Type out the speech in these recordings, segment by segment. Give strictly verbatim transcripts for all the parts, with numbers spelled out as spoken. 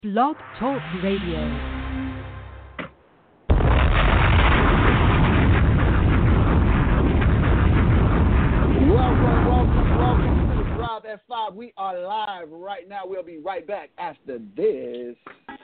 Blog Talk Radio. Welcome, welcome, welcome to the Drive at five. We are live right now. We'll be right back after this.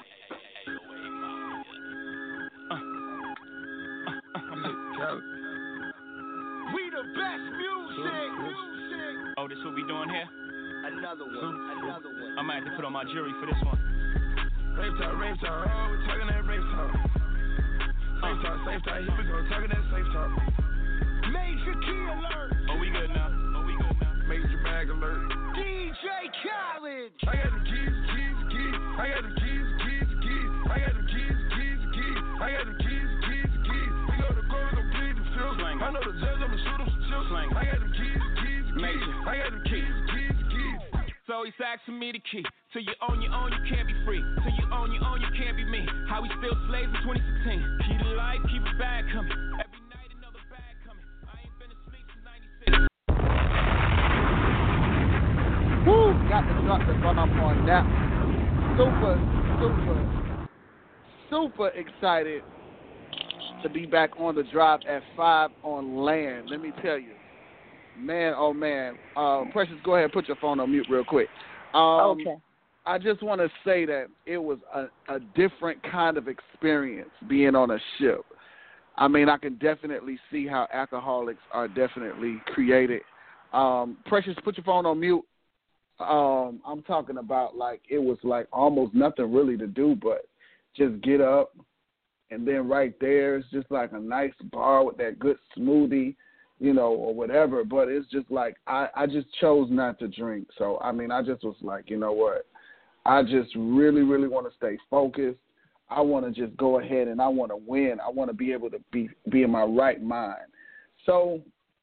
We the best music. music. Oh, this what we doing here? Another one, another one. I might have to put on my jury for this one. Rave talk, rave talk, oh, we talking that rave talk. Safe talk, safe talk, here we go, talking that safe talk. Major key alert. Oh, we good now. Oh, we good now. Major bag alert. D J Khaled. I got them keys, keys, keys. I got them keys, keys, keys. I got them keys, keys, keys. I got them keys, keys, keys. We go to court, we gon' plead the field. I know the judge, I'ma shoot him some chill. I got them keys, keys, keys. Major. I got them keys, keys, keys. So he's asking me the key. Till you own your own, you can't be free. Till you own your own, you can't be me. How we still slaves in twenty sixteen. Keep the life, keep it bag coming. Every night another bag coming. I ain't been asleep since ninety-six. Woo! Got to drop the bomb on that. Super, super, super excited to be back on the Drive at five on land. Let me tell you. Man, oh man. Uh, Precious, go ahead and put your phone on mute real quick. Um, okay. I just want to say that it was a, a different kind of experience being on a ship. I mean, I can definitely see how alcoholics are definitely created. Um, Precious, put your phone on mute. Um, I'm talking about like it was like almost nothing really to do but just get up, and then right there it's just like a nice bar with that good smoothie, you know, or whatever. But it's just like I, I just chose not to drink. So, I mean, I just was like, you know what? I just really, really want to stay focused. I want to just go ahead and I want to win. I want to be able to be, be in my right mind. So,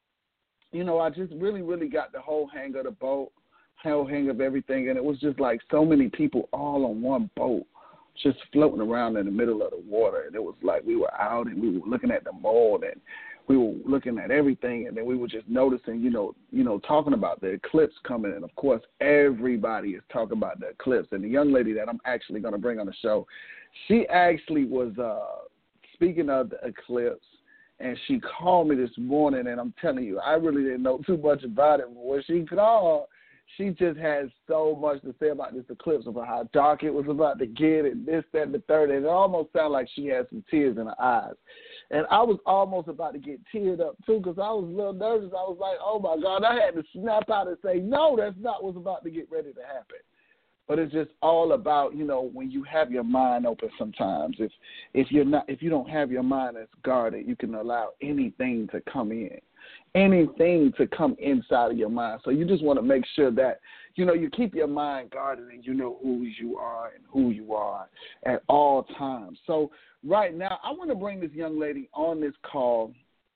you know, I just really, really got the whole hang of the boat, whole hang of everything. And it was just like so many people all on one boat, just floating around in the middle of the water. And it was like we were out and we were looking at the mold and we were looking at everything, and then we were just noticing, you know, you know, talking about the eclipse coming. And, of course, everybody is talking about the eclipse. And the young lady that I'm actually going to bring on the show, she actually was uh, speaking of the eclipse, and she called me this morning, and I'm telling you, I really didn't know too much about it. But when she called, she just had so much to say about this eclipse, about how dark it was about to get, and this, that, and the third. And it almost sounded like she had some tears in her eyes. And I was almost about to get teared up, too, because I was a little nervous. I was like, oh, my God. I had to snap out and say, no, that's not what's about to get ready to happen. But it's just all about, you know, when you have your mind open sometimes. If if you're not, if you don't have your mind that's guarded, you can allow anything to come in, anything to come inside of your mind. So you just want to make sure that, you know, you keep your mind guarded and you know who you are and who you are at all times. So right now, I want to bring this young lady on this call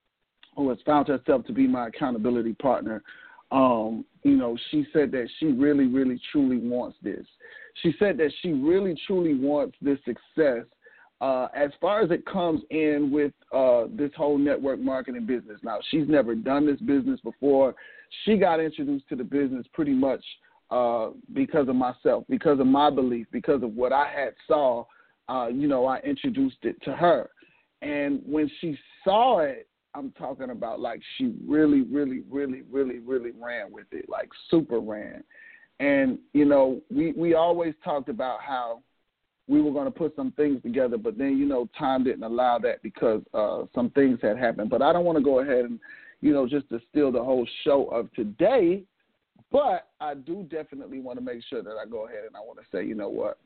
who has found herself to be my accountability partner. Um, you know, she said that she really, really, truly wants this. She said that she really, truly wants this success uh, as far as it comes in with uh, this whole network marketing business. Now, she's never done this business before. She got introduced to the business pretty much uh, because of myself, because of my belief, because of what I had saw. Uh, you know, I introduced it to her. And when she saw it, I'm talking about like she really, really, really, really, really ran with it, like super ran. And, you know, we, we always talked about how we were going to put some things together, but then, you know, time didn't allow that because uh, some things had happened. But I don't want to go ahead and, you know, just to steal the whole show of today, but I do definitely want to make sure that I go ahead and I want to say, you know what,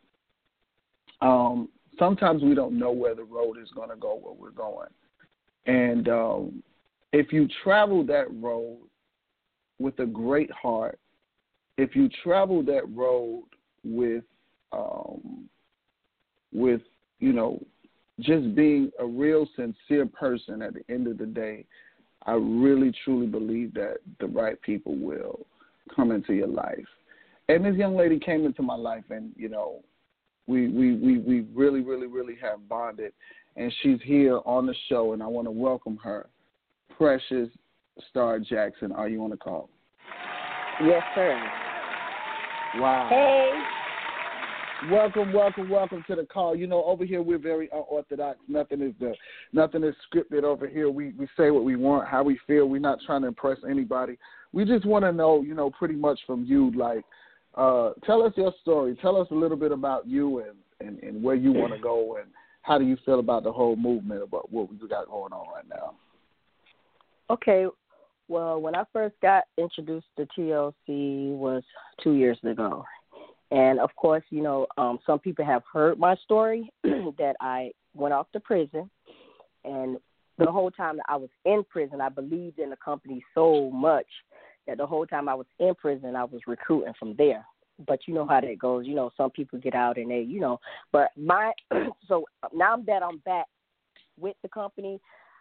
um, sometimes we don't know where the road is going to go, where we're going. And um, if you travel that road with a great heart, if you travel that road with, um, with you know, just being a real sincere person at the end of the day, I really, truly believe that the right people will come into your life. And this young lady came into my life, and, you know, we, we, we, we really, really, really have bonded. And she's here on the show, and I want to welcome her. Precious Star Jackson, are you on the call? Yes, sir. Wow. Hey. Welcome, welcome, welcome to the call. You know, over here we're very unorthodox. Nothing is the, nothing is scripted over here. We we say what we want, how we feel. We're not trying to impress anybody. We just want to know, you know, pretty much from you, like, uh, tell us your story. Tell us a little bit about you and, and, and where you want to go and how do you feel about the whole movement about what we got going on right now. Okay. Well, when I first got introduced to T L C was two years ago. And, of course, you know, um, some people have heard my story that I went off to prison. And the whole time that I was in prison, I believed in the company so much that the whole time I was in prison, I was recruiting from there. But you know how that goes. You know, some people get out and they, you know. But my – so now that I'm back with the company,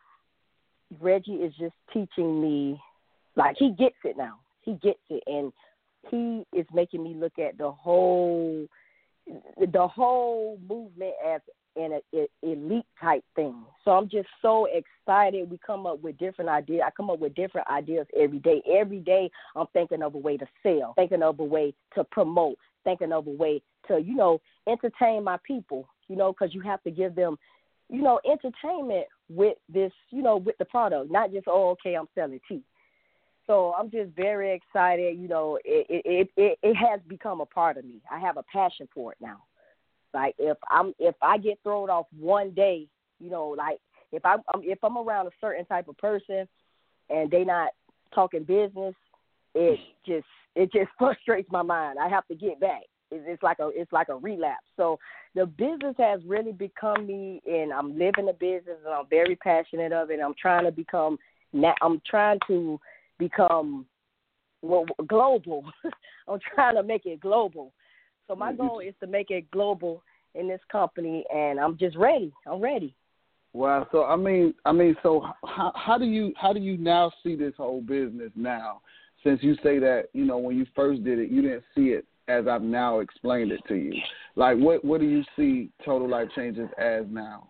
Reggie is just teaching me – like he gets it now. He gets it. And – he is making me look at the whole, the whole movement as an elite type thing. So I'm just so excited. We come up with different ideas. I come up with different ideas every day. Every day I'm thinking of a way to sell, thinking of a way to promote, thinking of a way to, you know, entertain my people, you know, because you have to give them, you know, entertainment with this, you know, with the product, not just, oh, okay, I'm selling tea. So I'm just very excited. You know, it, it it it has become a part of me. I have a passion for it now. Like if I'm if I get thrown off one day, you know, like if I'm if I'm around a certain type of person and they not talking business, it just it just frustrates my mind. I have to get back. It's, it's like a it's like a relapse. So the business has really become me, and I'm living the business, and I'm very passionate of it. I'm trying to become. I'm trying to. become well, global. I'm trying to make it global. So my goal is to make it global in this company, and I'm just ready. I'm ready. Wow. So I mean, I mean, so how, how do you how do you now see this whole business now? Since you say that, you know, when you first did it, you didn't see it as I've now explained it to you. Like, what what do you see Total Life Changes as now?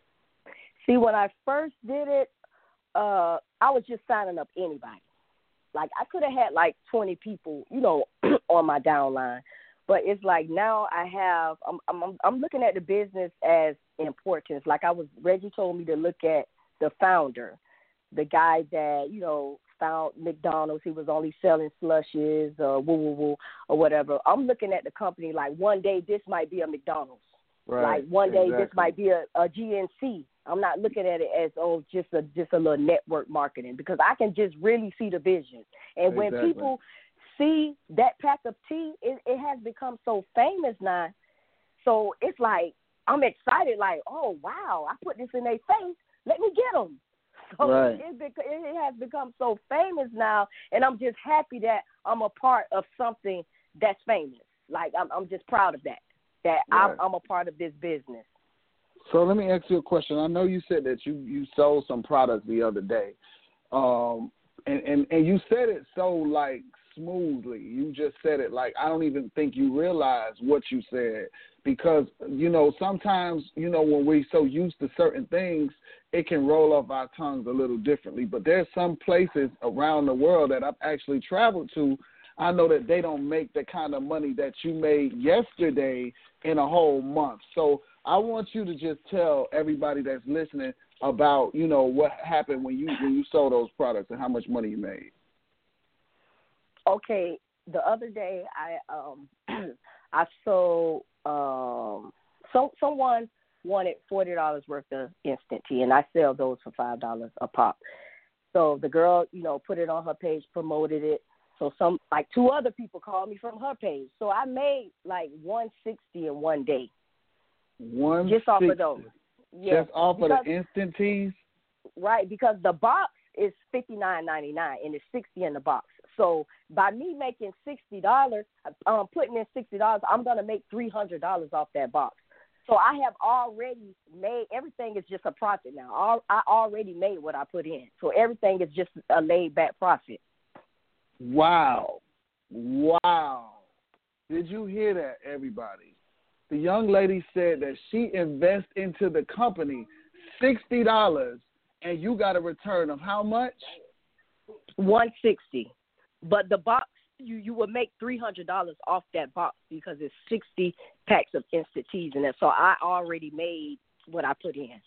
See, when I first did it, uh, I was just signing up anybody. Like, I could have had, like, twenty people, you know, on my downline. But it's like now I have I'm, I'm, I'm looking at the business as importance. Like I was, Reggie told me to look at the founder, the guy that, you know, found McDonald's. He was only selling slushes or woo, woo, woo, or whatever. I'm looking at the company like one day this might be a McDonald's. Right. Like one day exactly. this might be a, a G N C. I'm not looking at it as, oh, just a just a little network marketing, because I can just really see the vision. And when exactly. people see that pack of tea, it, it has become so famous now. So it's like I'm excited, like, oh, wow, I put this in their face. Let me get them. So right. it, it, it has become so famous now, and I'm just happy that I'm a part of something that's famous. Like, I'm, I'm just proud of that, that right. I'm, I'm a part of this business. So let me ask you a question. I know you said that you, you sold some products the other day, um, and, and, and you said it so, like, smoothly. You just said it like I don't even think you realize what you said, because, you know, sometimes, you know, when we're so used to certain things, it can roll off our tongues a little differently. But there's some places around the world that I've actually traveled to. I know that they don't make the kind of money that you made yesterday in a whole month. So I want you to just tell everybody that's listening about, you know, what happened when you when you sold those products and how much money you made. Okay, the other day I um I sold um so someone wanted forty dollars worth of instant tea, and I sell those for five dollars a pop. So the girl, you know, put it on her page, promoted it. So some like two other people called me from her page. So I made like one sixty in one day. One just off of those. Yeah, just off because, of the instant teas. Right, because the box is fifty nine ninety nine and it's sixty in the box. So by me making sixty dollars, um, putting in sixty dollars, I'm going to make three hundred dollars off that box. So I have already made, everything is just a profit now. I already made what I put in. So everything is just a laid back profit. Wow. Wow. Did you hear that, everybody? The young lady said that she invests into the company sixty dollars, and you got a return of how much? one sixty. But the box you you would make three hundred dollars off that box because it's sixty packs of instant teas in it. So I already made what I put in.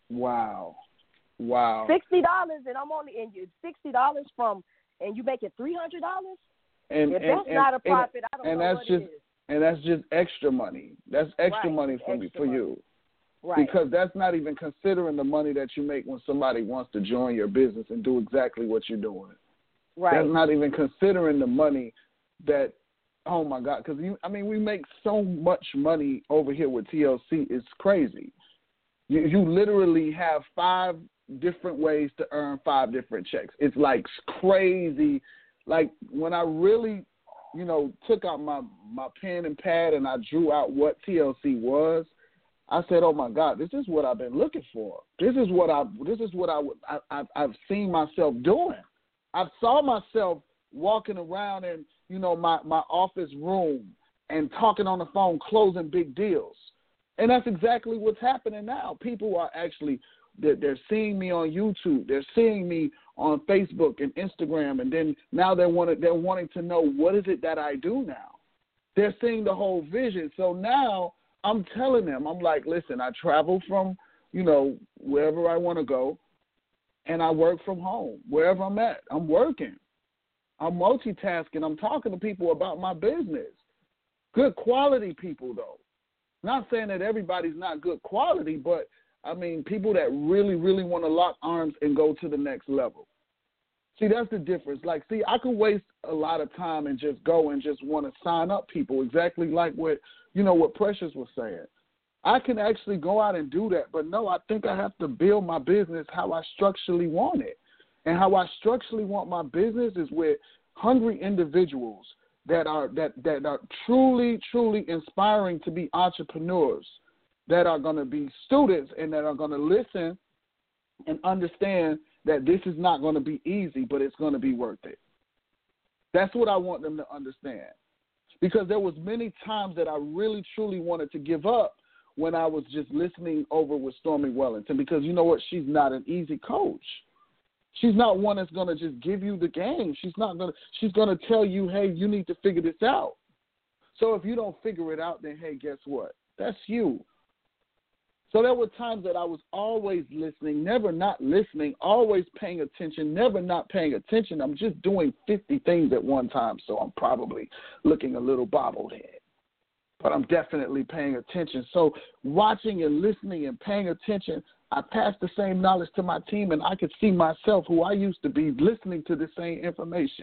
Wow, wow. Sixty dollars, and I'm only in you sixty dollars from, and you make it three hundred dollars. And if and, that's and, not a profit, and, I don't and know that's what just, it is. And that's just extra money. That's extra right. money for extra me for money. you. Right. Because that's not even considering the money that you make when somebody wants to join your business and do exactly what you're doing. Right. That's not even considering the money that, oh, my God, because, I mean, we make so much money over here with T L C. It's crazy. You, you literally have five different ways to earn five different checks. It's, like, crazy. Like, when I really, you know, took out my, my pen and pad and I drew out what T L C was, I said, "Oh my God, this is what I've been looking for. This is what I. This is what I, I, I I've seen myself doing. I saw myself walking around in, you know, my, my office room and talking on the phone, closing big deals, and that's exactly what's happening now. People are actually they're, they're seeing me on YouTube. They're seeing me on Facebook and Instagram, and then now they're wanting they're wanting to know what is it that I do now. They're seeing the whole vision. So now." I'm telling them, I'm like, listen, I travel from, you know, wherever I want to go, and I work from home, wherever I'm at. I'm working. I'm multitasking. I'm talking to people about my business. Good quality people, though. Not saying that everybody's not good quality, but, I mean, people that really, really want to lock arms and go to the next level. See, that's the difference. Like, see, I could waste a lot of time and just go and just want to sign up people, exactly like what, you know, what Precious was saying. I can actually go out and do that, but no, I think I have to build my business how I structurally want it. And how I structurally want my business is with hungry individuals that are that, that are truly, truly inspiring to be entrepreneurs, that are going to be students and that are going to listen and understand that this is not going to be easy, but it's going to be worth it. That's what I want them to understand. Because there was many times that I really, truly wanted to give up when I was just listening over with Stormy Wellington. Because you know what? She's not an easy coach. She's not one that's going to just give you the game. She's not going to. She's going to tell you, hey, you need to figure this out. So if you don't figure it out, then hey, guess what? That's you. So there were times that I was always listening, never not listening, always paying attention, never not paying attention. I'm just doing fifty things at one time, so I'm probably looking a little bobblehead. But I'm definitely paying attention. So watching and listening and paying attention, I passed the same knowledge to my team, and I could see myself, who I used to be, listening to the same information.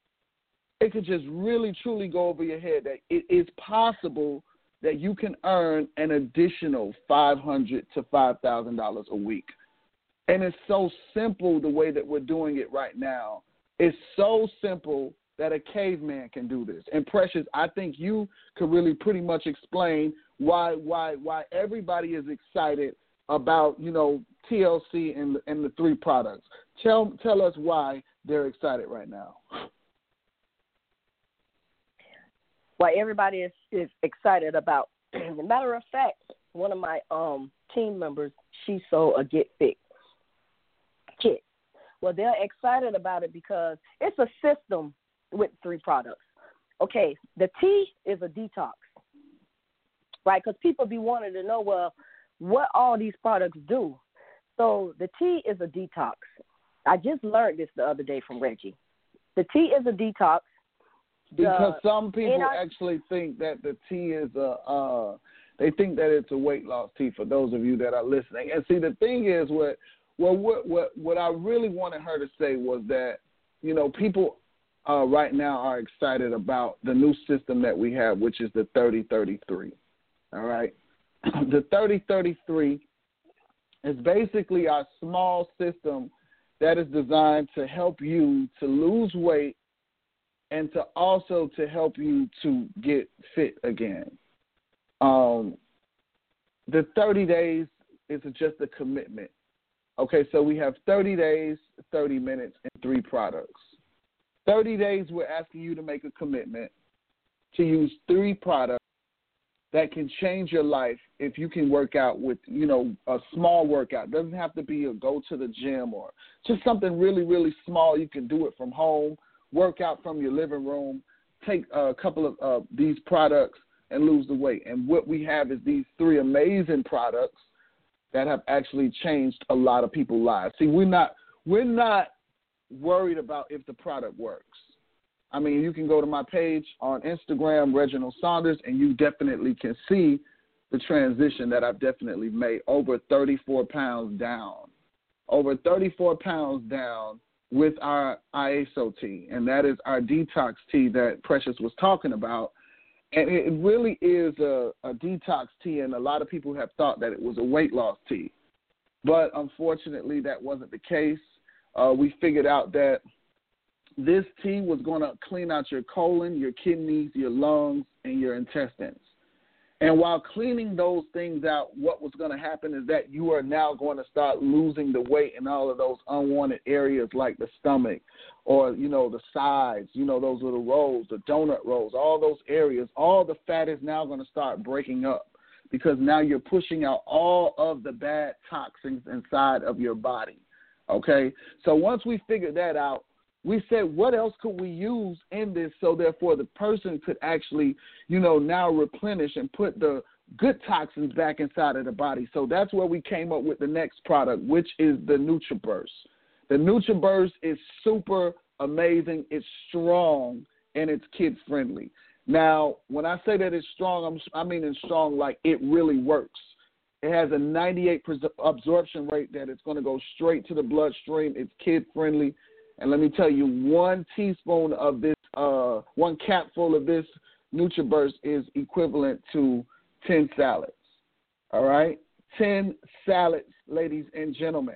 It could just really, truly go over your head that it is possible that you can earn an additional five hundred dollars to five thousand dollars a week. And it's so simple the way that we're doing it right now. It's so simple that a caveman can do this. And Precious, I think you could really pretty much explain why why why everybody is excited about, you know, T L C and, and the three products. Tell tell us why they're excited right now. Why everybody is, is excited about. As a matter of fact, one of my um, team members, she sold a Get Fit kit. Well, they're excited about it because it's a system with three products. Okay, the tea is a detox, right? Because people be wanting to know, well, what all these products do. So the tea is a detox. I just learned this the other day from Reggie. The tea is a detox. Because the, some people our, actually think that the tea is a, uh, they think that it's a weight loss tea, for those of you that are listening. And see, the thing is, what, well, what, what, what I really wanted her to say was that, you know, people uh, right now are excited about the new system that we have, which is the thirty thirty-three. All right? The thirty thirty-three is basically our small system that is designed to help you to lose weight and to also to help you to get fit again. Um, the thirty days is just a commitment. Okay, so we have thirty days, thirty minutes, and three products. thirty days, we're asking you to make a commitment to use three products that can change your life if you can work out with, you know, a small workout. It doesn't have to be a go to the gym or just something really, really small. You can do it from home work out from your living room, take a couple of uh, these products and lose the weight. And what we have is these three amazing products that have actually changed a lot of people's lives. See, we're not we're not worried about if the product works. I mean, you can go to my page on Instagram, Reginald Saunders, and you definitely can see the transition that I've definitely made. Over thirty-four pounds down. Over thirty-four pounds down with our I A S O tea, and that is our detox tea that Precious was talking about. And it really is a, a detox tea, and a lot of people have thought that it was a weight loss tea. But unfortunately, that wasn't the case. Uh, we figured out that this tea was going to clean out your colon, your kidneys, your lungs, and your intestines. And while cleaning those things out, what was going to happen is that you are now going to start losing the weight in all of those unwanted areas like the stomach or, you know, the sides, you know, those little rolls, the donut rolls, all those areas. All the fat is now going to start breaking up because now you're pushing out all of the bad toxins inside of your body, okay? So once we figured that out, we said, what else could we use in this so therefore the person could actually, you know, now replenish and put the good toxins back inside of the body. So that's where we came up with the next product, which is the NutriBurst. The NutriBurst is super amazing. It's strong, and it's kid-friendly. Now, when I say that it's strong, I'm, I mean it's strong like it really works. It has a ninety-eight percent absorption rate that it's going to go straight to the bloodstream. It's kid-friendly. And let me tell you, one teaspoon of this, uh, one capful of this NutriBurst is equivalent to ten salads. All right? ten salads, ladies and gentlemen.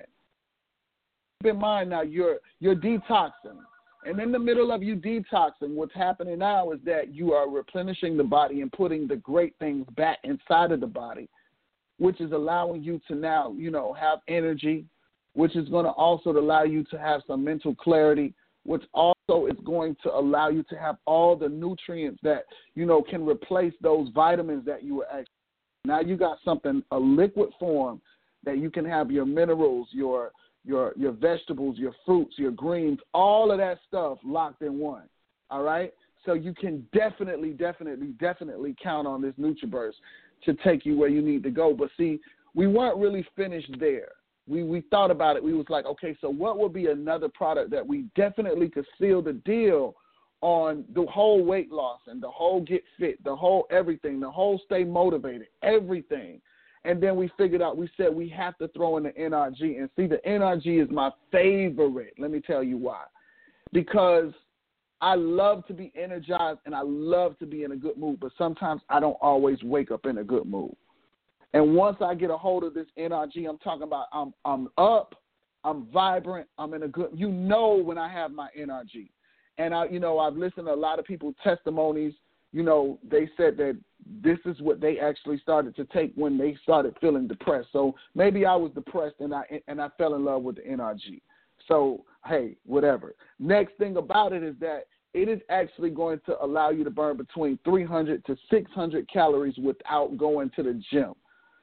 Keep in mind now, you're, you're detoxing. And in the middle of you detoxing, what's happening now is that you are replenishing the body and putting the great things back inside of the body, which is allowing you to now, you know, have energy, which is going to also allow you to have some mental clarity, which also is going to allow you to have all the nutrients that, you know, can replace those vitamins that you were actually. Now you got something, a liquid form that you can have your minerals, your your your vegetables, your fruits, your greens, all of that stuff locked in one, all right? So you can definitely, definitely, definitely count on this NutriBurst to take you where you need to go. But, see, we weren't really finished there. We we thought about it. We was like, okay, so what would be another product that we definitely could seal the deal on the whole weight loss and the whole get fit, the whole everything, the whole stay motivated, everything. And then we figured out, we said we have to throw in the N R G. And see, the N R G is my favorite. Let me tell you why. Because I love to be energized and I love to be in a good mood, but sometimes I don't always wake up in a good mood. And once I get a hold of this N R G, I'm talking about I'm I'm up, I'm vibrant, I'm in a good, you know when I have my N R G. And, I, you know, I've listened to a lot of people's testimonies. You know, they said that this is what they actually started to take when they started feeling depressed. So maybe I was depressed and I and I fell in love with the N R G. So, hey, whatever. Next thing about it is that it is actually going to allow you to burn between three hundred to six hundred calories without going to the gym.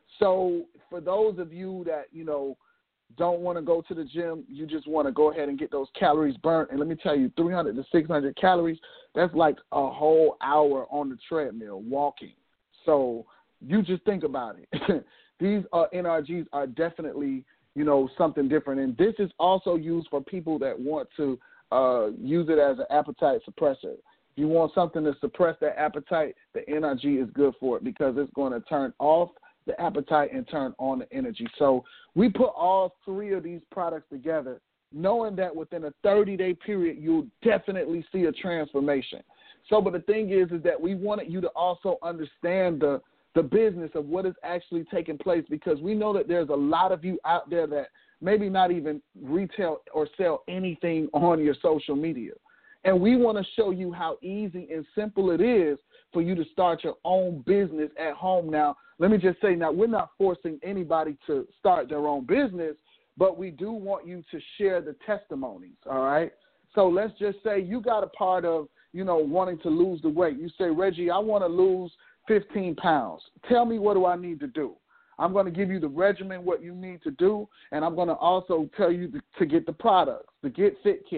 So for those of you that, you know, don't want to go to the gym, you just want to go ahead and get those calories burnt. And let me tell you, three hundred to six hundred calories, that's like a whole hour on the treadmill walking. So you just think about it. These uh, N R Gs are definitely, you know, something different. And this is also used for people that want to uh, use it as an appetite suppressor. If you want something to suppress that appetite, the N R G is good for it because it's going to turn off the appetite and turn on the energy. So we put all three of these products together, knowing that within a thirty-day period, you'll definitely see a transformation. So, but the thing is, is that we wanted you to also understand the, the business of what is actually taking place, because we know that there's a lot of you out there that maybe not even retail or sell anything on your social media. And we want to show you how easy and simple it is for you to start your own business at home. Now, let me just say, now, we're not forcing anybody to start their own business, but we do want you to share the testimonies, all right? So let's just say you got a part of, you know, wanting to lose the weight. You say, Reggie, I want to lose fifteen pounds. Tell me, what do I need to do? I'm going to give you the regimen, what you need to do, and I'm going to also tell you to, to get the products, the Get Fit Kit.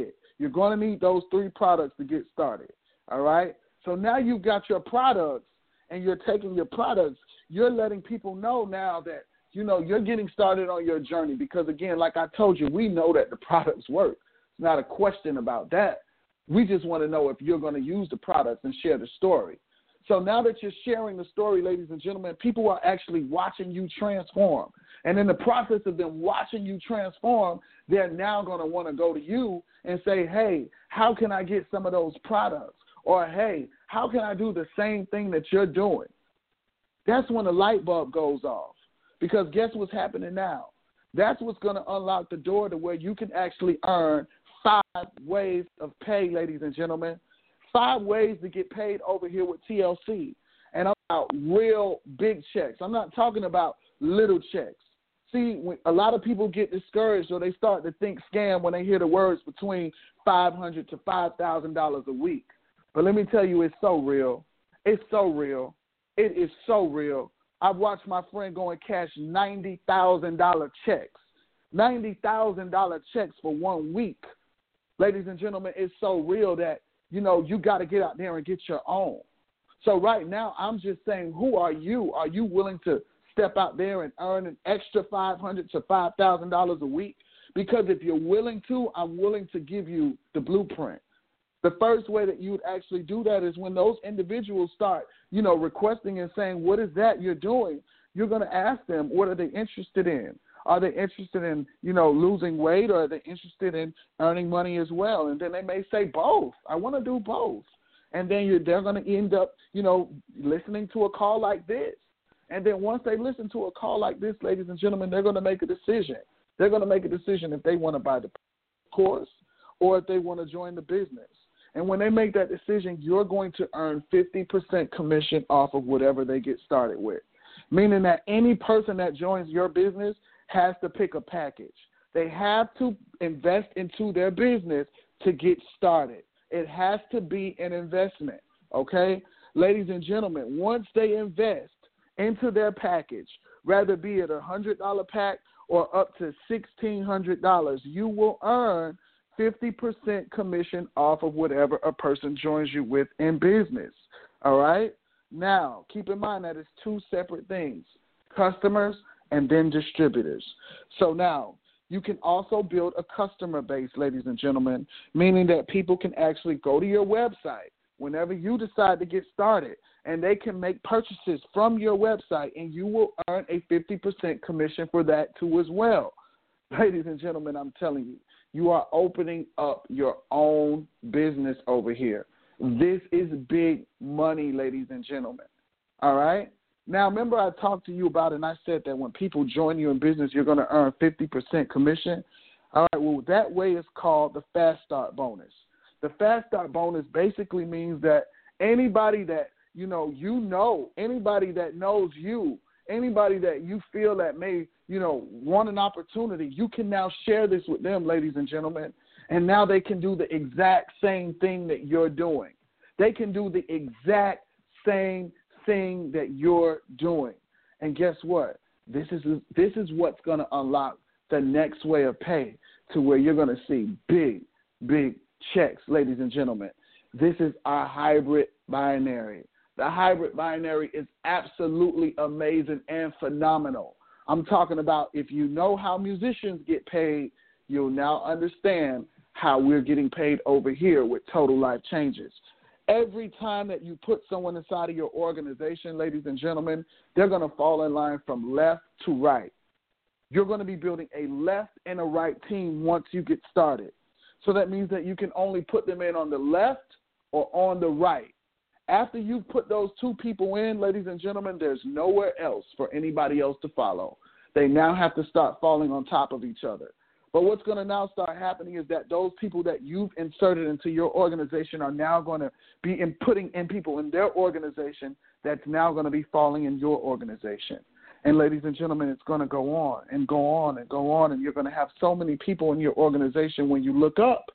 You're going to need those three products to get started, all right? So now you've got your products, and you're taking your products. You're letting people know now that, you know, you're getting started on your journey because, again, like I told you, we know that the products work. It's not a question about that. We just want to know if you're going to use the products and share the story. So now that you're sharing the story, ladies and gentlemen, people are actually watching you transform. And in the process of them watching you transform, they're now going to want to go to you and say, hey, how can I get some of those products? Or, hey, how can I do the same thing that you're doing? That's when the light bulb goes off. Because guess what's happening now? That's what's going to unlock the door to where you can actually earn five ways of pay, ladies and gentlemen. Five ways to get paid over here with T L C. And I'm about real big checks. I'm not talking about little checks. See, when a lot of people get discouraged or they start to think scam when they hear the words between five hundred dollars to five thousand dollars a week. But let me tell you, it's so real. It's so real. It is so real. I've watched my friend go and cash ninety thousand dollars checks. ninety thousand dollars checks for one week. Ladies and gentlemen, it's so real that, you know, you got to get out there and get your own. So right now, I'm just saying, who are you? Are you willing to step out there and earn an extra five hundred dollars to five thousand dollars a week? Because if you're willing to, I'm willing to give you the blueprint. The first way that you would actually do that is when those individuals start, you know, requesting and saying, what is that you're doing? You're going to ask them, what are they interested in? Are they interested in, you know, losing weight, or are they interested in earning money as well? And then they may say both. I want to do both. And then you're, they're going to end up, you know, listening to a call like this. And then once they listen to a call like this, ladies and gentlemen, they're going to make a decision. They're going to make a decision if they want to buy the course or if they want to join the business. And when they make that decision, you're going to earn fifty percent commission off of whatever they get started with, meaning that any person that joins your business has to pick a package. They have to invest into their business to get started. It has to be an investment, okay? Ladies and gentlemen, once they invest into their package, whether be it a one hundred dollars pack or up to sixteen hundred dollars, you will earn fifty percent commission off of whatever a person joins you with in business, all right? Now, keep in mind that it's two separate things, customers and then distributors. So now, you can also build a customer base, ladies and gentlemen, meaning that people can actually go to your website whenever you decide to get started, and they can make purchases from your website, and you will earn a fifty percent commission for that too as well. Ladies and gentlemen, I'm telling you, you are opening up your own business over here. This is big money, ladies and gentlemen. All right? Now, remember I talked to you about it, and I said that when people join you in business, you're going to earn fifty percent commission. All right, well, that way is called the Fast Start Bonus. The Fast Start Bonus basically means that anybody that, you know, you know, anybody that knows you, anybody that you feel that may, you know, want an opportunity, you can now share this with them, ladies and gentlemen, and now they can do the exact same thing that you're doing. They can do the exact same thing that you're doing. And guess what? This is this is what's going to unlock the next way of pay to where you're going to see big, big checks, ladies and gentlemen. This is our hybrid binary. The hybrid binary is absolutely amazing and phenomenal. I'm talking about if you know how musicians get paid, you'll now understand how we're getting paid over here with Total Life Changes. Every time that you put someone inside of your organization, ladies and gentlemen, they're going to fall in line from left to right. You're going to be building a left and a right team once you get started. So that means that you can only put them in on the left or on the right. After you've put those two people in, ladies and gentlemen, there's nowhere else for anybody else to follow. They now have to start falling on top of each other. But what's going to now start happening is that those people that you've inserted into your organization are now going to be in putting in people in their organization that's now going to be falling in your organization. And ladies and gentlemen, it's going to go on and go on and go on, and you're going to have so many people in your organization when you look up.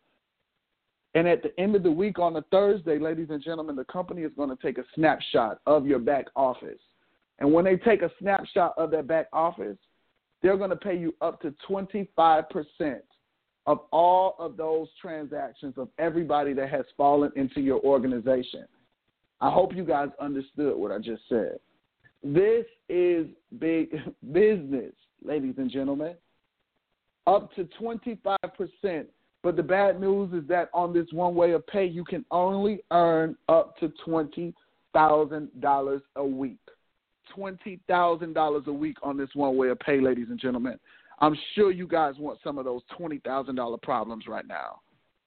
And at the end of the week on a Thursday, ladies and gentlemen, the company is going to take a snapshot of your back office. And when they take a snapshot of their back office, they're going to pay you up to twenty-five percent of all of those transactions of everybody that has fallen into your organization. I hope you guys understood what I just said. This is big business, ladies and gentlemen. Up to twenty-five percent. But the bad news is that on this one way of pay, you can only earn up to twenty thousand dollars a week. twenty thousand dollars a week on this one way of pay, ladies and gentlemen. I'm sure you guys want some of those twenty thousand dollars problems right now.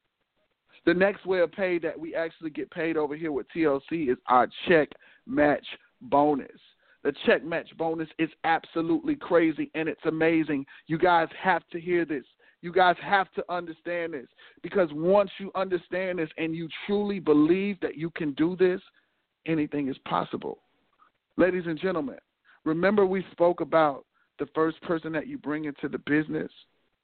The next way of pay that we actually get paid over here with T L C is our check match bonus. The check match bonus is absolutely crazy, and it's amazing. You guys have to hear this. You guys have to understand this, because once you understand this and you truly believe that you can do this, anything is possible. Ladies and gentlemen, remember we spoke about the first person that you bring into the business?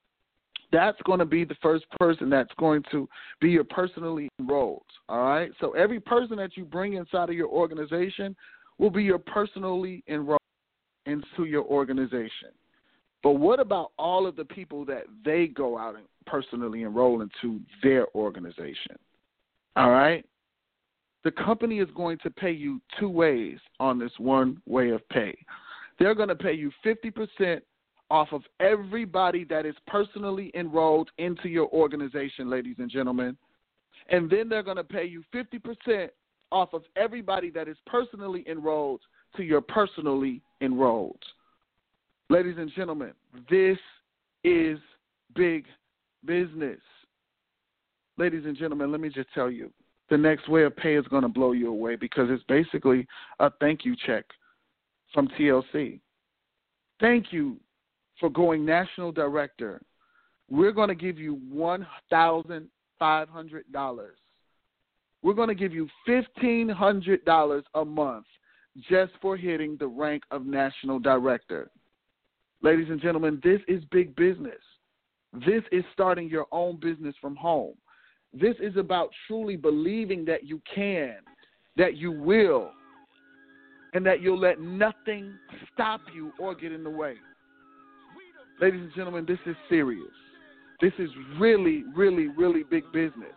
That's going to be the first person that's going to be your personally enrolled, all right? So every person that you bring inside of your organization will be your personally enrolled into your organization. But what about all of the people that they go out and personally enroll into their organization? All right? The company is going to pay you two ways on this one way of pay. They're going to pay you fifty percent off of everybody that is personally enrolled into your organization, ladies and gentlemen. And then they're going to pay you fifty percent off of everybody that is personally enrolled to your personally enrolled. Ladies and gentlemen, this is big business. Ladies and gentlemen, let me just tell you, the next way of pay is going to blow you away, because it's basically a thank you check from T L C. Thank you for going national director. We're going to give you one thousand five hundred dollars. We're going to give you fifteen hundred dollars a month just for hitting the rank of national director. Ladies and gentlemen, this is big business. This is starting your own business from home. This is about truly believing that you can, that you will, and that you'll let nothing stop you or get in the way. Ladies and gentlemen, this is serious. This is really, really, really big business.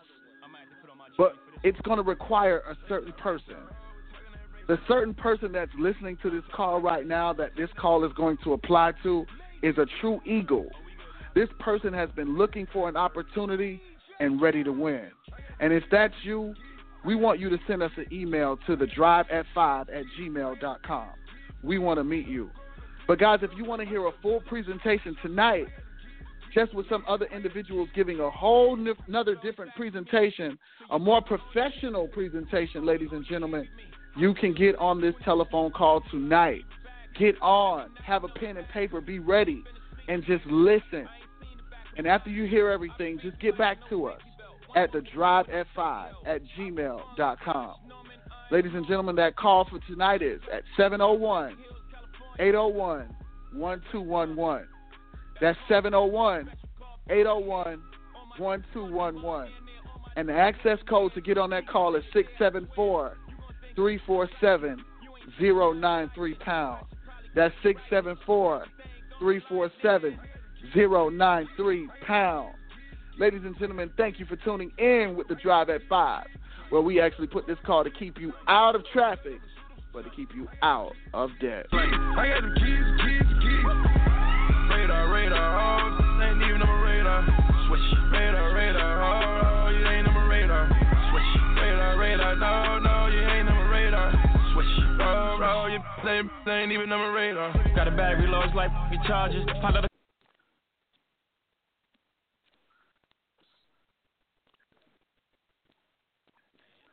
But it's going to require a certain person. The certain person that's listening to this call right now that this call is going to apply to is a true eagle. This person has been looking for an opportunity and ready to win. And if that's you, we want you to send us an email to the drive at five at gmail dot com. We want to meet you. But guys, if you want to hear a full presentation tonight, just with some other individuals giving a whole n- another different presentation, a more professional presentation, ladies and gentlemen, you can get on this telephone call tonight. Get on, have a pen and paper, be ready, and just listen. And after you hear everything, just get back to us at the drive at five at gmail dot com. Ladies and gentlemen, that call for tonight is at seven oh one, eight oh one, one two one one. That's seven oh one, eight oh one, one two one one. And the access code to get on that call is six seven four, three four seven, zero nine three pound. That's six seven four, three four seven, zero nine three pound. Ladies and gentlemen, thank you for tuning in with the Drive at five, where we actually put this call to keep you out of traffic, but to keep you out of debt. I got them keys, keys, keys. Radar, radar, oh, ain't even on my radar. Switch. Radar, radar, oh, you ain't on my radar. Switch. Radar, radar, no, no, you ain't on my radar. Switch. Oh, bro, you ain't even on my radar. Got a bag reloads like your charges. Pop out a